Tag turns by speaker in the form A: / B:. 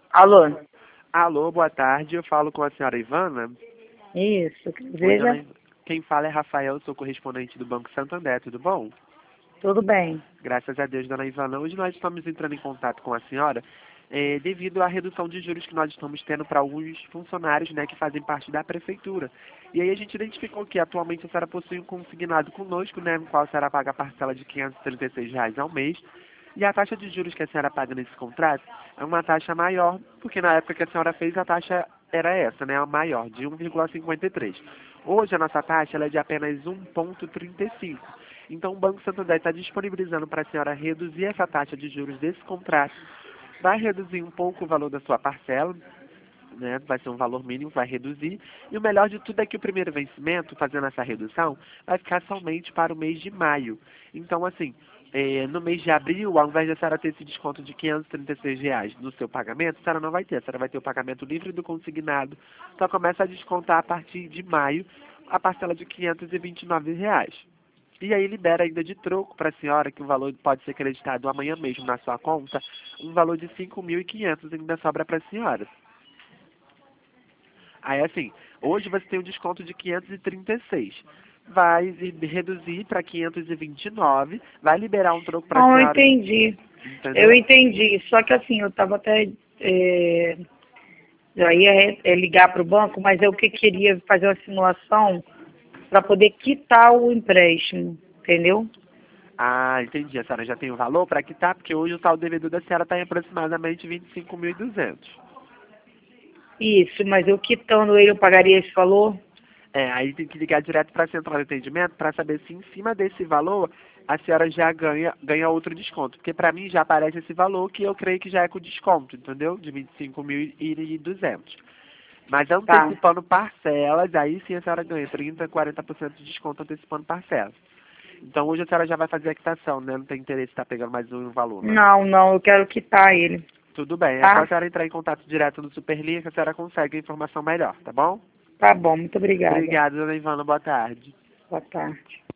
A: Alô?
B: Alô, boa tarde. Eu falo com a senhora Ivana.
A: Isso,
B: Oi, dona
A: veja,
B: Quem fala é Rafael, sou correspondente do Banco Santander, tudo bom?
A: tudo bem.
B: Graças a Deus, dona Ivana. Hoje nós estamos entrando em contato com a senhora devido à redução de juros que nós estamos tendo para alguns funcionários, né, que fazem parte da prefeitura. E aí a gente identificou que atualmente a senhora possui um consignado conosco, né, no qual a senhora paga a parcela de R$ 536 ao mês. E a taxa de juros que a senhora paga nesse contrato é uma taxa maior, porque na época que a senhora fez a taxa era essa, né, a maior, de 1,53. Hoje a nossa taxa ela é de apenas 1,35. Então o Banco Santander está disponibilizando para a senhora reduzir essa taxa de juros desse contrato. Vai reduzir um pouco o valor da sua parcela, né? Vai ser um valor mínimo, vai reduzir. E o melhor de tudo é que o primeiro vencimento, fazendo essa redução, vai ficar somente para o mês de maio. Então, assim, no mês de abril, ao invés de a senhora ter esse desconto de R$ 536 no seu pagamento, a senhora não vai ter. A senhora vai ter o pagamento livre do consignado. Então, começa a descontar a partir de maio a parcela de R$ 529. E aí libera ainda de troco para a senhora, que o valor pode ser creditado amanhã mesmo na sua conta, um valor de 5.500 ainda sobra para a senhora. Aí assim, hoje você tem um desconto de 536. Vai reduzir para 529, vai liberar um troco para a
A: Não, eu
B: senhora,
A: entendi. Eu
B: entendeu?
A: entendi. Só que assim, eu estava até. Já ia ligar para o banco, mas eu que queria fazer uma simulação para poder quitar o empréstimo, entendeu?
B: Ah, entendi. A senhora já tem o valor para quitar, porque hoje o saldo devedor da senhora está em aproximadamente 25.200.
A: Isso, mas eu quitando ele, eu pagaria esse valor?
B: Aí tem que ligar direto para a central de atendimento para saber se em cima desse valor a senhora já ganha outro desconto. Porque para mim já aparece esse valor que eu creio que já é com desconto, entendeu? De 25.200. Mas
A: Tá,
B: antecipando parcelas, aí sim a senhora ganha 30, 40% de desconto antecipando parcelas. Então hoje a senhora já vai fazer a quitação, né? Não tem interesse em estar pegando mais um valor, né?
A: não, não, eu quero quitar ele,
B: Tudo bem, é só a
A: tá?
B: senhora entrar em contato direto no Superlink que a senhora consegue a informação melhor, tá bom?
A: Tá bom, muito obrigada.
B: Obrigado, dona Ivana, boa tarde.
A: Boa tarde.